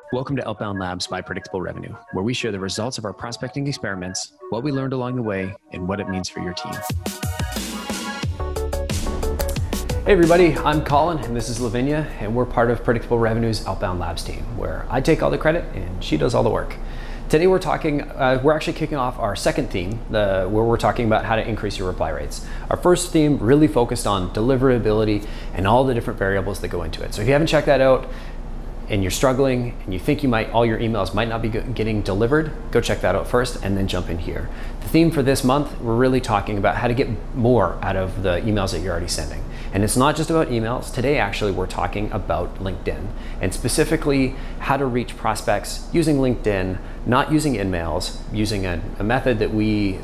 Welcome to Outbound Labs by Predictable Revenue, where we share the results of our prospecting experiments, what we learned along the way, and what it means for your team. Hey everybody, I'm Colin and this is Lavinia, and we're part of Predictable Revenue's Outbound Labs team, where I take all the credit and she does all the work. Today we're actually kicking off our second theme, where we're talking about how to increase your reply rates. Our first theme really focused on deliverability and all the different variables that go into it. So if you haven't checked that out, and you're struggling and you think all your emails might not be getting delivered, go check that out first and then jump in here. The theme for this month, we're really talking about how to get more out of the emails that you're already sending. And it's not just about emails. Today, actually, we're talking about LinkedIn, and specifically how to reach prospects using LinkedIn, not using InMails, using a method that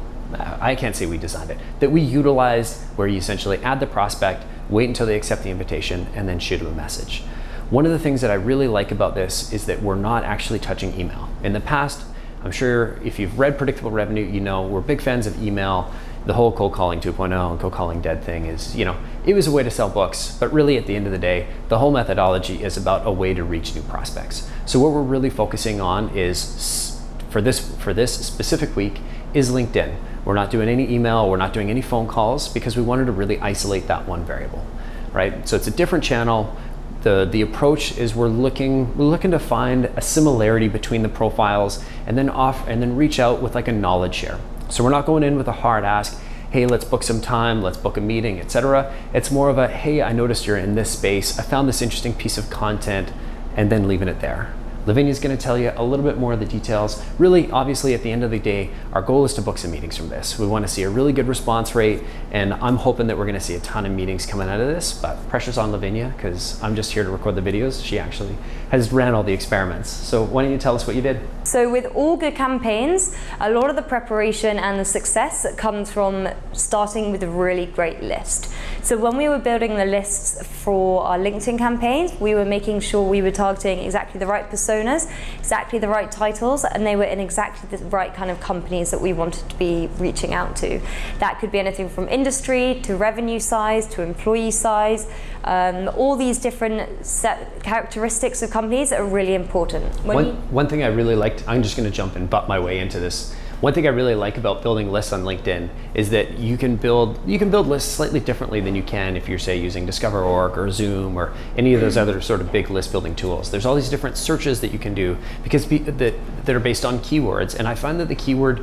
I can't say we designed it, that we utilized, where you essentially add the prospect, wait until they accept the invitation, and then shoot them a message. One of the things that I really like about this is that we're not actually touching email. In the past, I'm sure if you've read Predictable Revenue, you know we're big fans of email. The whole cold calling 2.0 and cold calling dead thing is, it was a way to sell books, but really at the end of the day, the whole methodology is about a way to reach new prospects. So what we're really focusing on is, for this specific week, is LinkedIn. We're not doing any email, we're not doing any phone calls, because we wanted to really isolate that one variable, right? So it's a different channel. The approach is we're looking to find a similarity between the profiles and then reach out with like a knowledge share. So we're not going in with a hard ask, hey, let's book some time, let's book a meeting, etc. It's more of a, hey, I noticed you're in this space, I found this interesting piece of content, and then leaving it there. Lavinia's going to tell you a little bit more of the details. Really, obviously, at the end of the day, our goal is to book some meetings from this. We want to see a really good response rate, and I'm hoping that we're going to see a ton of meetings coming out of this, but pressure's on Lavinia, because I'm just here to record the videos. She actually has ran all the experiments. So why don't you tell us what you did? So with all good campaigns, a lot of the preparation and the success comes from starting with a really great list. So when we were building the lists for our LinkedIn campaigns, we were making sure we were targeting exactly the right personas, exactly the right titles, and they were in exactly the right kind of companies that we wanted to be reaching out to. That could be anything from industry to revenue size to employee size. All these different set characteristics of companies are really important. One thing I really liked, I'm just going to jump and butt my way into this. One thing I really like about building lists on LinkedIn is that you can build lists slightly differently than you can if you're, say, using DiscoverOrg or Zoom or any of those other sort of big list building tools. There's all these different searches that you can do that are based on keywords, and I find that the keyword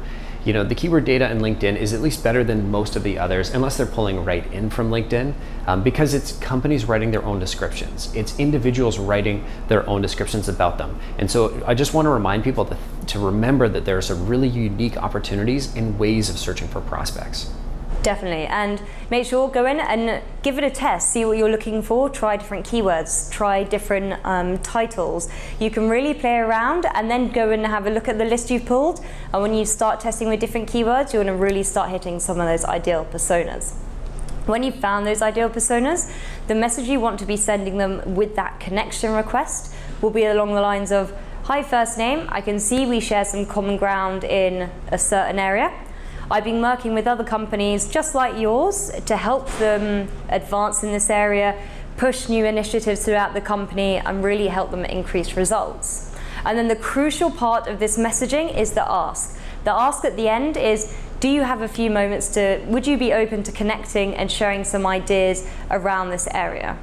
data in LinkedIn is at least better than most of the others, unless they're pulling right in from LinkedIn, because it's companies writing their own descriptions. It's individuals writing their own descriptions about them. And so I just want to remind people to remember that there are some really unique opportunities and ways of searching for prospects. Definitely, and make sure, go in and give it a test, see what you're looking for, try different keywords, try different titles. You can really play around and then go and have a look at the list you've pulled, and when you start testing with different keywords, you're going to really start hitting some of those ideal personas. When you've found those ideal personas, the message you want to be sending them with that connection request will be along the lines of, hi, first name, I can see we share some common ground in a certain area. I've been working with other companies just like yours to help them advance in this area, push new initiatives throughout the company, and really help them increase results. And then the crucial part of this messaging is the ask. The ask at the end is, do you have a few moments would you be open to connecting and sharing some ideas around this area?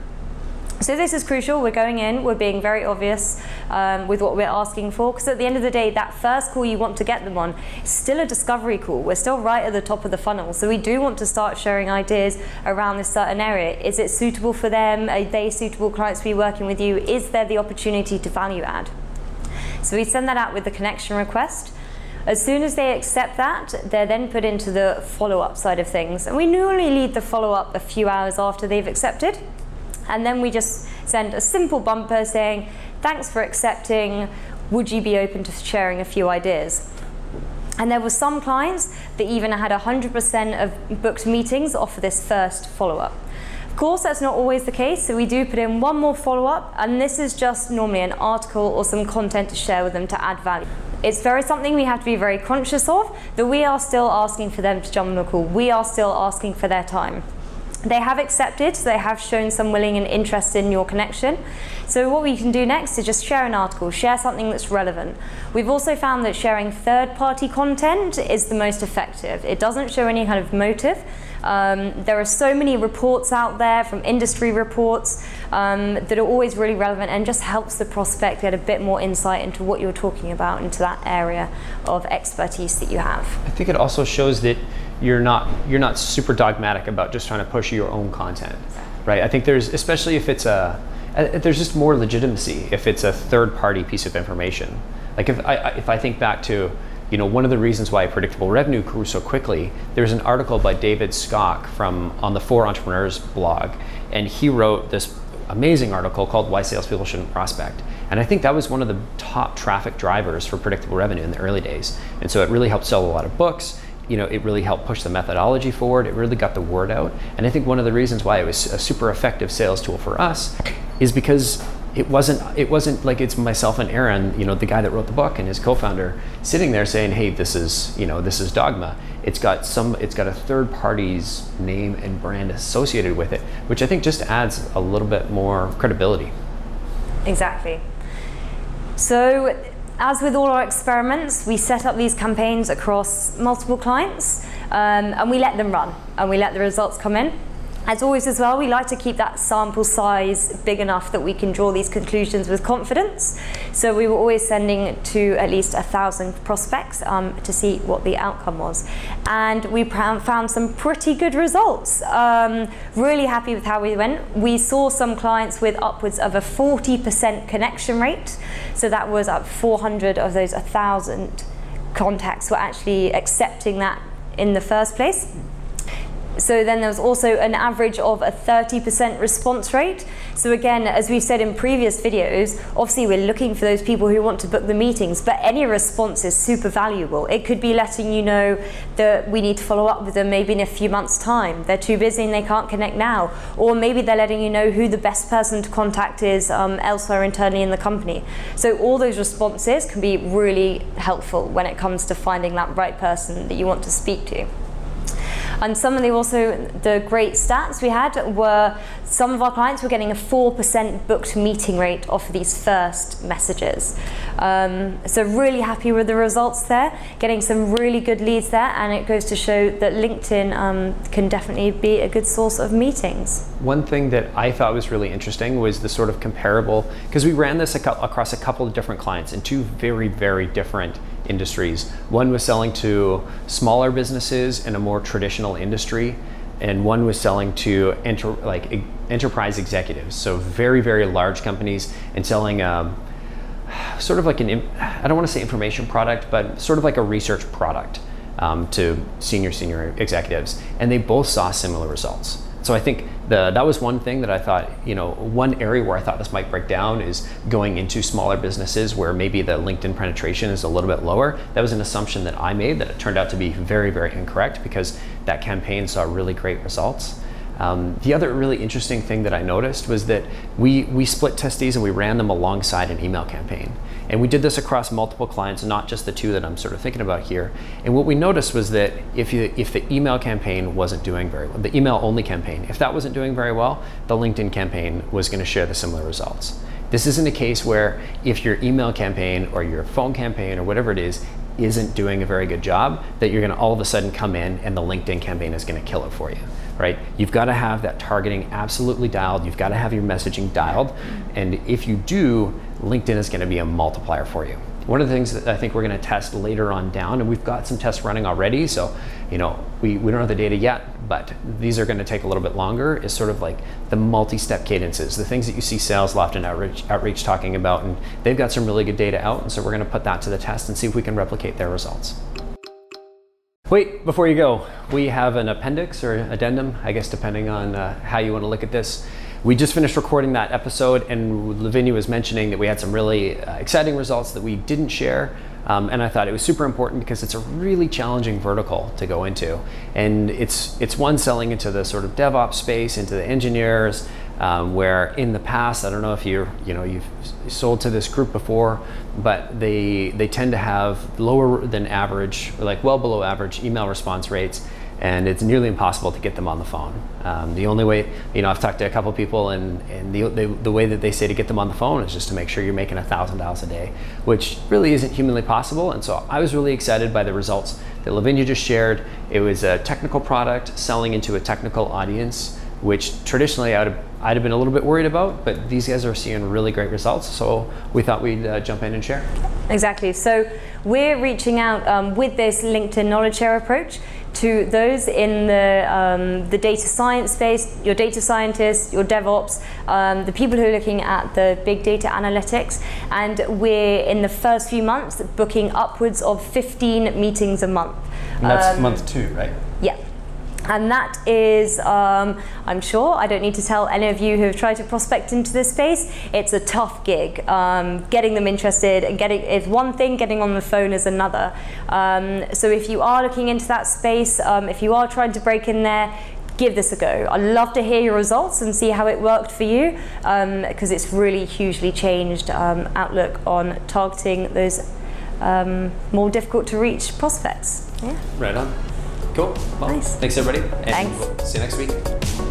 So this is crucial. We're going in, we're being very obvious with what we're asking for, because at the end of the day, that first call you want to get them on is still a discovery call. We're still right at the top of the funnel. So we do want to start sharing ideas around this certain area. Is it suitable for them? Are they suitable clients to be working with you? Is there the opportunity to value add? So we send that out with the connection request. As soon as they accept that, they're then put into the follow-up side of things. And we normally lead the follow-up a few hours after they've accepted. And then we just send a simple bumper saying, thanks for accepting, would you be open to sharing a few ideas? And there were some clients that even had 100% of booked meetings off of this first follow-up. Of course, that's not always the case, so we do put in one more follow-up, and this is just normally an article or some content to share with them to add value. It's something we have to be very conscious of, that we are still asking for them to jump on a call. We are still asking for their time. They have accepted, so they have shown some willing and interest in your connection. So what we can do next is just share an article, share something that's relevant. We've also found that sharing third-party content is the most effective. It doesn't show any kind of motive. There are so many reports out there from industry reports that are always really relevant and just helps the prospect get a bit more insight into what you're talking about, into that area of expertise that you have. I think it also shows that you're not super dogmatic about just trying to push your own content, right? I think especially if it's there's just more legitimacy if it's a third-party piece of information. Like if I think back to, one of the reasons why Predictable Revenue grew so quickly, there's an article by David Skock on the 4 Entrepreneurs blog, and he wrote this amazing article called Why Salespeople Shouldn't Prospect. And I think that was one of the top traffic drivers for Predictable Revenue in the early days. And so it really helped sell a lot of books. It really helped push the methodology forward. It really got the word out. And I think one of the reasons why it was a super effective sales tool for us is because it wasn't like it's myself and Aaron, the guy that wrote the book, and his co-founder sitting there saying, hey, this is dogma. It's got a third party's name and brand associated with it, which I think just adds a little bit more credibility. Exactly. So, as with all our experiments, we set up these campaigns across multiple clients, and we let them run, and we let the results come in. As always as well, we like to keep that sample size big enough that we can draw these conclusions with confidence. So we were always sending to at least 1,000 prospects to see what the outcome was. And we found some pretty good results. Really happy with how we went. We saw some clients with upwards of a 40% connection rate. So that was up 400 of those 1,000 contacts were actually accepting that in the first place. So then there was also an average of a 30% response rate. So again, as we've said in previous videos, obviously we're looking for those people who want to book the meetings, but any response is super valuable. It could be letting you know that we need to follow up with them maybe in a few months' time. They're too busy and they can't connect now. Or maybe they're letting you know who the best person to contact is elsewhere internally in the company. So all those responses can be really helpful when it comes to finding that right person that you want to speak to. And some of the great stats we had were some of our clients were getting a 4% booked meeting rate off of these first messages. So really happy with the results there, getting some really good leads there, and it goes to show that LinkedIn can definitely be a good source of meetings. One thing that I thought was really interesting was the sort of comparable, because we ran this across a couple of different clients in 2 very, very different industries. One was selling to smaller businesses in a more traditional industry, and one was selling to enterprise executives, so very, very large companies, and selling sort of like I don't want to say information product, but sort of like a research product to senior executives, and they both saw similar results. So I think that was one thing that I thought, one area where I thought this might break down is going into smaller businesses where maybe the LinkedIn penetration is a little bit lower. That was an assumption that I made that it turned out to be very, very incorrect, because that campaign saw really great results. The other really interesting thing that I noticed was that we split testes and we ran them alongside an email campaign. And we did this across multiple clients, not just the 2 that I'm sort of thinking about here. And what we noticed was that if the email campaign wasn't doing very well, the email only campaign, if that wasn't doing very well, the LinkedIn campaign was going to share the similar results. This isn't a case where if your email campaign or your phone campaign or whatever it is isn't doing a very good job, that you're going to all of a sudden come in and the LinkedIn campaign is going to kill it for you, right? You've got to have that targeting absolutely dialed. You've got to have your messaging dialed. And if you do, LinkedIn is going to be a multiplier for you. One of the things that I think we're going to test later on down, and we've got some tests running already, so we don't have the data yet, but these are going to take a little bit longer, is sort of like the multi-step cadences, the things that you see Salesloft and Outreach talking about, and they've got some really good data out, and so we're going to put that to the test and see if we can replicate their results. Wait, before you go, we have an appendix or addendum, I guess depending on how you want to look at this. We just finished recording that episode, and Lavinia was mentioning that we had some really exciting results that we didn't share. And I thought it was super important because it's a really challenging vertical to go into. And it's one selling into the sort of DevOps space, into the engineers, where in the past, I don't know if you've sold to this group before, but they tend to have lower than average, or like well below average email response rates. and it's nearly impossible to get them on the phone. The only way, I've talked to a couple people, and the way that they say to get them on the phone is just to make sure you're making $1,000 a day, which really isn't humanly possible. And so I was really excited by the results that Lavinia just shared. It was a technical product selling into a technical audience, which traditionally I'd have been a little bit worried about, but these guys are seeing really great results, so we thought we'd jump in and share. Exactly. So we're reaching out with this LinkedIn knowledge share approach to those in the data science space, your data scientists, your DevOps, the people who are looking at the big data analytics, and we're in the first few months booking upwards of 15 meetings a month. And that's month 2, right? Yeah. And that is, I'm sure, I don't need to tell any of you who have tried to prospect into this space, it's a tough gig. Getting them interested and is one thing, getting on the phone is another. So if you are looking into that space, if you are trying to break in there, give this a go. I'd love to hear your results and see how it worked for you, because it's really hugely changed outlook on targeting those more difficult to reach prospects. Yeah. Right on. Cool. Well, nice. Thanks everybody. And Thanks. We'll see you next week.